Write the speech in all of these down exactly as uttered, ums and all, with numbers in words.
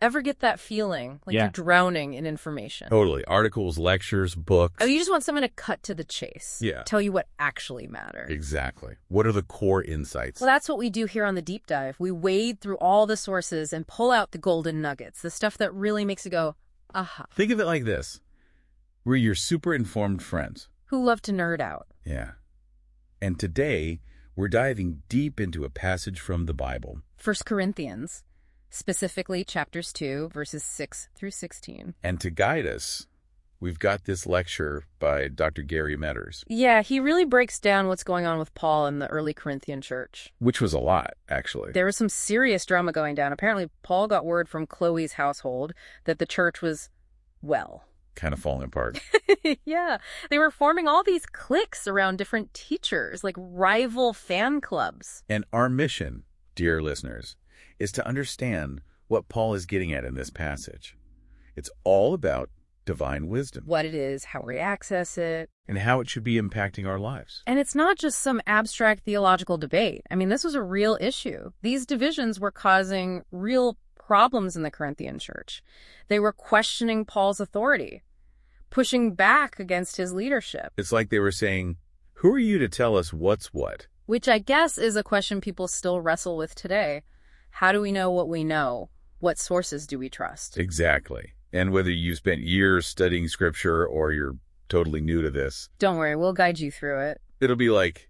Ever get that feeling like Yeah. you're drowning in information? Totally. Articles, lectures, books. Oh, you just want someone to cut to the chase. Yeah. Tell you what actually matters. Exactly. What are the core insights? Well, that's what we do here on the Deep Dive. We wade through all the sources and pull out the golden nuggets, the stuff that really makes you go, aha. Think of it like this. We're your super informed friends. Who love to nerd out. Yeah. And today, we're diving deep into a passage from the Bible. First Corinthians, specifically chapters two, verses six through sixteen. And to guide us, we've got this lecture by Doctor Gary Metters. Yeah, he really breaks down what's going on with Paul in the early Corinthian church. Which was a lot, actually. There was some serious drama going down. Apparently, Paul got word from Chloe's household that the church was, well... kind of falling apart. Yeah, they were forming all these cliques around different teachers, like rival fan clubs. And our mission, dear listeners, is to understand what Paul is getting at in this passage. It's all about divine wisdom. What it is, how we access it. And how it should be impacting our lives. And it's not just some abstract theological debate. I mean, this was a real issue. These divisions were causing real problems in the Corinthian church. They were questioning Paul's authority, pushing back against his leadership. It's like they were saying, who are you to tell us what's what? Which I guess is a question people still wrestle with today. How do we know what we know? What sources do we trust? Exactly. And whether you've spent years studying scripture or you're totally new to this. Don't worry, we'll guide you through it. It'll be like,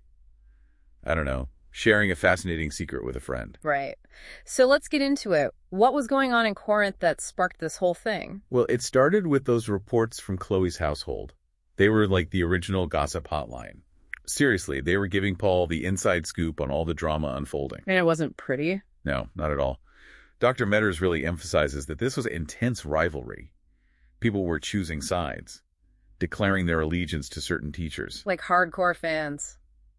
I don't know, sharing a fascinating secret with a friend. Right. So let's get into it. What was going on in Corinth that sparked this whole thing? Well, it started with those reports from Chloe's household. They were like the original gossip hotline. Seriously, they were giving Paul the inside scoop on all the drama unfolding. And it wasn't pretty. No, not at all. Doctor Metters really emphasizes that this was intense rivalry. People were choosing sides, declaring their allegiance to certain teachers. Like hardcore fans.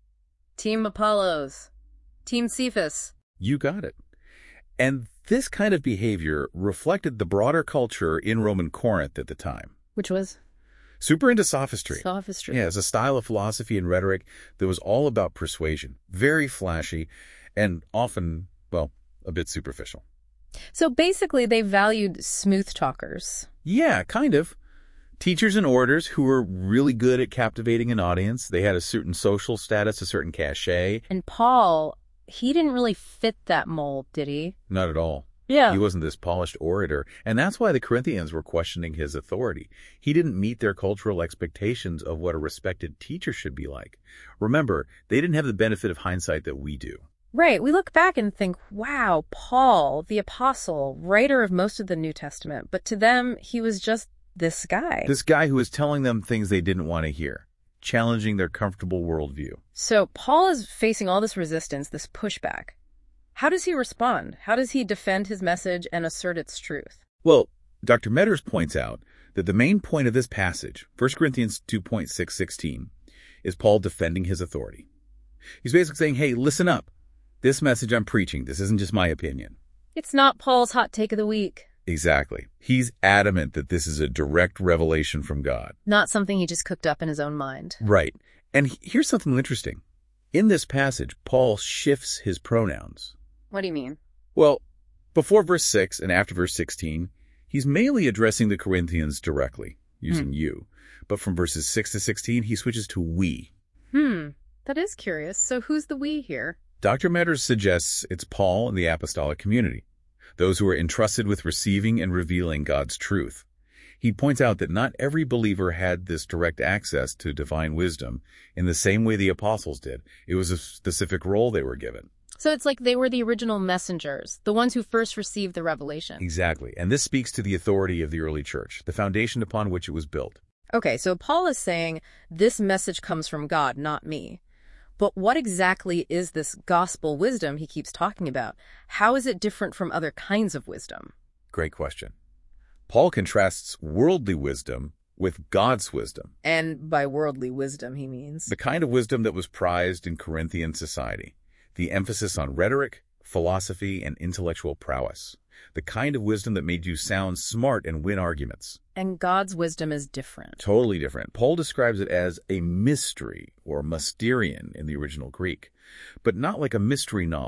Team Apollos. Team Cephas. You got it. And this kind of behavior reflected the broader culture in Roman Corinth at the time. Which was? Super into sophistry. Sophistry. Yeah, it's a style of philosophy and rhetoric that was all about persuasion. Very flashy and often, well, a bit superficial. So basically they valued smooth talkers. Yeah, kind of. Teachers and orators who were really good at captivating an audience. They had a certain social status, a certain cachet. And Paul, he didn't really fit that mold, did he? Not at all. Yeah. He wasn't this polished orator. And that's why the Corinthians were questioning his authority. He didn't meet their cultural expectations of what a respected teacher should be like. Remember, they didn't have the benefit of hindsight that we do. Right. We look back and think, wow, Paul, the apostle, writer of most of the New Testament. But to them, he was just this guy. This guy who was telling them things they didn't want to hear, challenging their comfortable worldview. So Paul is facing all this resistance, this pushback. How does he respond? How does he defend his message and assert its truth? Well, Doctor Metters points out that the main point of this passage, First Corinthians two point six sixteen, is Paul defending his authority. He's basically saying, hey, listen up. This message I'm preaching, this isn't just my opinion. It's not Paul's hot take of the week. Exactly. He's adamant that this is a direct revelation from God. Not something he just cooked up in his own mind. Right. And here's something interesting. In this passage, Paul shifts his pronouns. What do you mean? Well, before verse six and after verse sixteen, he's mainly addressing the Corinthians directly, using hmm. you. But from verses six to sixteen, he switches to we. Hmm. That is curious. So who's the we here? Doctor Metters suggests it's Paul and the apostolic community, those who are entrusted with receiving and revealing God's truth. He points out that not every believer had this direct access to divine wisdom in the same way the apostles did. It was a specific role they were given. So it's like they were the original messengers, the ones who first received the revelation. Exactly. And this speaks to the authority of the early church, the foundation upon which it was built. Okay, so Paul is saying this message comes from God, not me. But what exactly is this gospel wisdom he keeps talking about? How is it different from other kinds of wisdom? Great question. Paul contrasts worldly wisdom with God's wisdom. And by worldly wisdom, he means? The kind of wisdom that was prized in Corinthian society. The emphasis on rhetoric, philosophy, and intellectual prowess. The kind of wisdom that made you sound smart and win arguments. And God's wisdom is different. Totally different. Paul describes it as a mystery, or mysterion in the original Greek. But not like a mystery novel.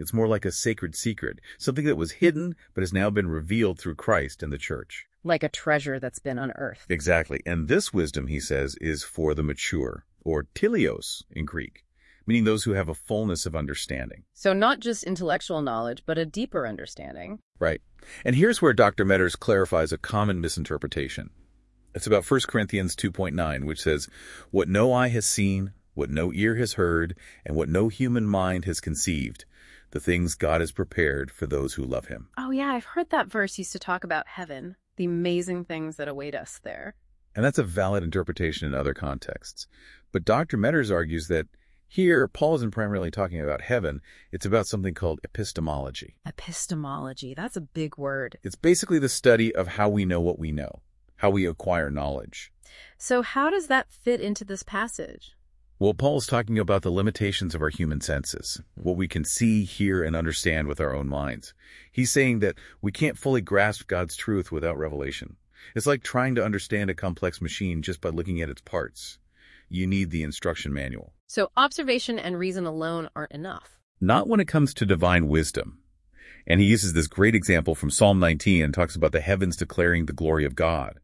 It's more like a sacred secret, something that was hidden but has now been revealed through Christ and the church. Like a treasure that's been unearthed. Exactly. And this wisdom, he says, is for the mature, or teleos in Greek, meaning those who have a fullness of understanding. So not just intellectual knowledge, but a deeper understanding. Right. And here's where Doctor Metters clarifies a common misinterpretation. It's about First Corinthians two point nine, which says, "What no eye has seen, what no ear has heard, and what no human mind has conceived, the things God has prepared for those who love him." Oh yeah, I've heard that verse used to talk about heaven, the amazing things that await us there. And that's a valid interpretation in other contexts. But Doctor Metters argues that here, Paul isn't primarily talking about heaven. It's about something called epistemology. Epistemology, that's a big word. It's basically the study of how we know what we know, how we acquire knowledge. So how does that fit into this passage? Well, Paul's talking about the limitations of our human senses, what we can see, hear, and understand with our own minds. He's saying that we can't fully grasp God's truth without revelation. It's like trying to understand a complex machine just by looking at its parts. You need the instruction manual. So observation and reason alone aren't enough. Not when it comes to divine wisdom. And he uses this great example from Psalm nineteen and talks about the heavens declaring the glory of God.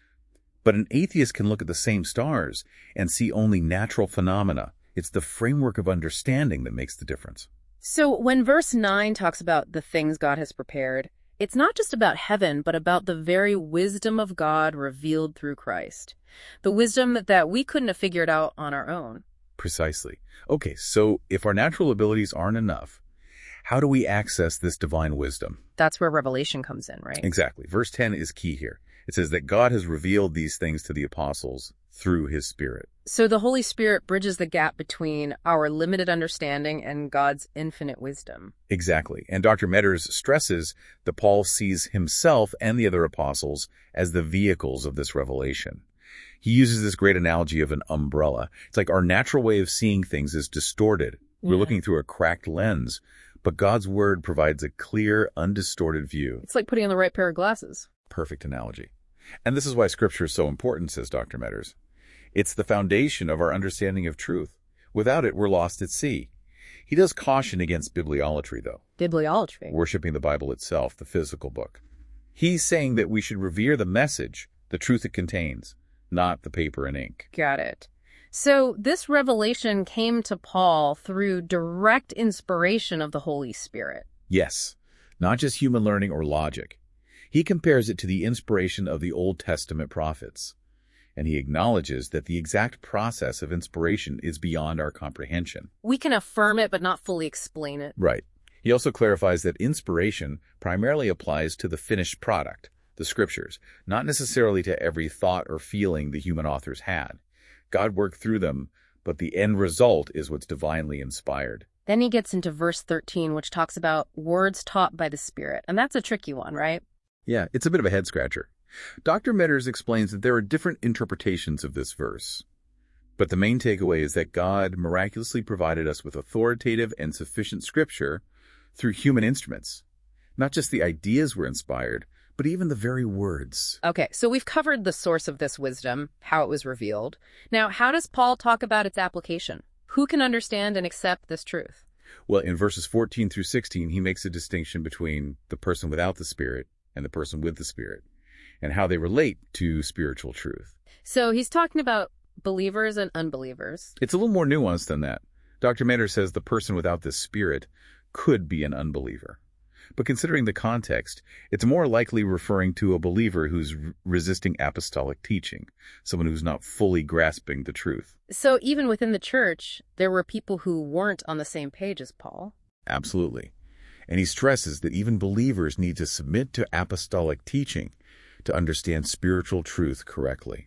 But an atheist can look at the same stars and see only natural phenomena. It's the framework of understanding that makes the difference. So when verse nine talks about the things God has prepared, it's not just about heaven, but about the very wisdom of God revealed through Christ. The wisdom that we couldn't have figured out on our own. Precisely. Okay, so if our natural abilities aren't enough, how do we access this divine wisdom? That's where revelation comes in, right? Exactly. Verse ten is key here. It says that God has revealed these things to the apostles through his Spirit. So the Holy Spirit bridges the gap between our limited understanding and God's infinite wisdom. Exactly. And Doctor Metters stresses that Paul sees himself and the other apostles as the vehicles of this revelation. He uses this great analogy of an umbrella. It's like our natural way of seeing things is distorted. We're Yeah. looking through a cracked lens, but God's word provides a clear, undistorted view. It's like putting on the right pair of glasses. Perfect analogy. And this is why Scripture is so important, says Doctor Metters. It's the foundation of our understanding of truth. Without it, we're lost at sea. He does caution against bibliolatry, though. Bibliolatry. Worshipping the Bible itself, the physical book. He's saying that we should revere the message, the truth it contains, not the paper and ink. Got it. So this revelation came to Paul through direct inspiration of the Holy Spirit. Yes, not just human learning or logic. He compares it to the inspiration of the Old Testament prophets. And he acknowledges that the exact process of inspiration is beyond our comprehension. We can affirm it, but not fully explain it. Right. He also clarifies that inspiration primarily applies to the finished product, the Scriptures, not necessarily to every thought or feeling the human authors had. God worked through them, but the end result is what's divinely inspired. Then he gets into verse thirteen, which talks about words taught by the Spirit. And that's a tricky one, right? Yeah, it's a bit of a head-scratcher. Doctor Metters explains that there are different interpretations of this verse. But the main takeaway is that God miraculously provided us with authoritative and sufficient Scripture through human instruments. Not just the ideas were inspired, but even the very words. Okay, so we've covered the source of this wisdom, how it was revealed. Now, how does Paul talk about its application? Who can understand and accept this truth? Well, in verses fourteen through sixteen, he makes a distinction between the person without the Spirit and the person with the Spirit, and how they relate to spiritual truth. So he's talking about believers and unbelievers. It's a little more nuanced than that. Doctor Metters says the person without the Spirit could be an unbeliever. But considering the context, it's more likely referring to a believer who's r- resisting apostolic teaching, someone who's not fully grasping the truth. So even within the church, there were people who weren't on the same page as Paul. Absolutely. And he stresses that even believers need to submit to apostolic teaching to understand spiritual truth correctly.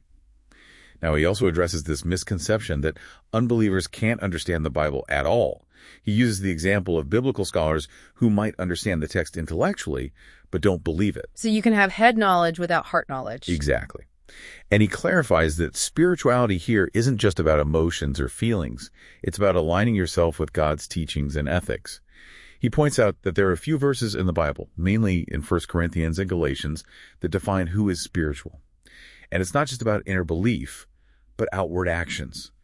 Now, he also addresses this misconception that unbelievers can't understand the Bible at all. He uses the example of biblical scholars who might understand the text intellectually, but don't believe it. So you can have head knowledge without heart knowledge. Exactly. And he clarifies that spirituality here isn't just about emotions or feelings. It's about aligning yourself with God's teachings and ethics. He points out that there are a few verses in the Bible, mainly in First Corinthians and Galatians, that define who is spiritual. And it's not just about inner belief, but outward actions.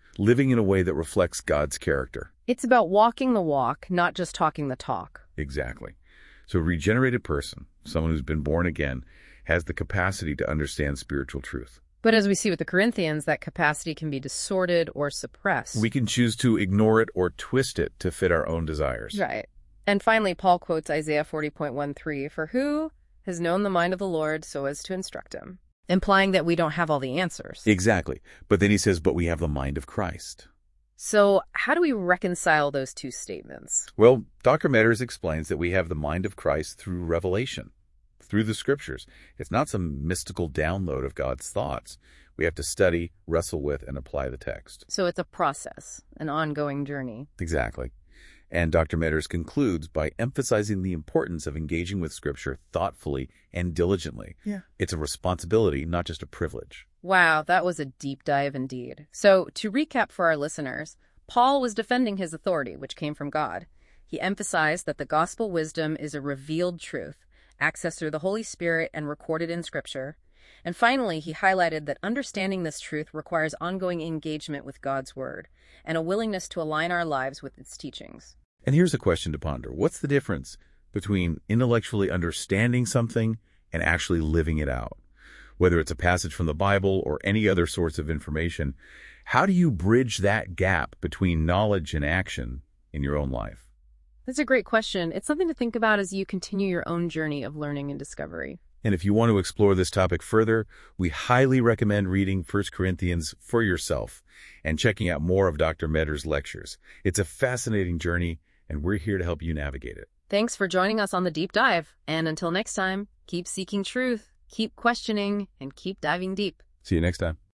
living in a way that reflects God's character. It's about walking the walk, not just talking the talk. Exactly. So a regenerated person, someone who's been born again, has the capacity to understand spiritual truth. But as we see with the Corinthians, that capacity can be distorted or suppressed. We can choose to ignore it or twist it to fit our own desires. Right. And finally, Paul quotes Isaiah forty point one three, "For who has known the mind of the Lord so as to instruct him?" Implying that we don't have all the answers. Exactly. But then he says, but we have the mind of Christ. So how do we reconcile those two statements? Well, Doctor Meadors explains that we have the mind of Christ through revelation, through the Scriptures. It's not some mystical download of God's thoughts. We have to study, wrestle with, and apply the text. So it's a process, an ongoing journey. Exactly. And Doctor Meadors concludes by emphasizing the importance of engaging with Scripture thoughtfully and diligently. Yeah. It's a responsibility, not just a privilege. Wow, that was a deep dive indeed. So, to recap for our listeners, Paul was defending his authority, which came from God. He emphasized that the gospel wisdom is a revealed truth, accessed through the Holy Spirit and recorded in Scripture. And finally, he highlighted that understanding this truth requires ongoing engagement with God's Word and a willingness to align our lives with its teachings. And here's a question to ponder. What's the difference between intellectually understanding something and actually living it out? Whether it's a passage from the Bible or any other source of information, how do you bridge that gap between knowledge and action in your own life? That's a great question. It's something to think about as you continue your own journey of learning and discovery. And if you want to explore this topic further, we highly recommend reading First Corinthians for yourself and checking out more of Doctor Meadors' lectures. It's a fascinating journey, and we're here to help you navigate it. Thanks for joining us on the Deep Dive. And until next time, keep seeking truth, keep questioning, and keep diving deep. See you next time.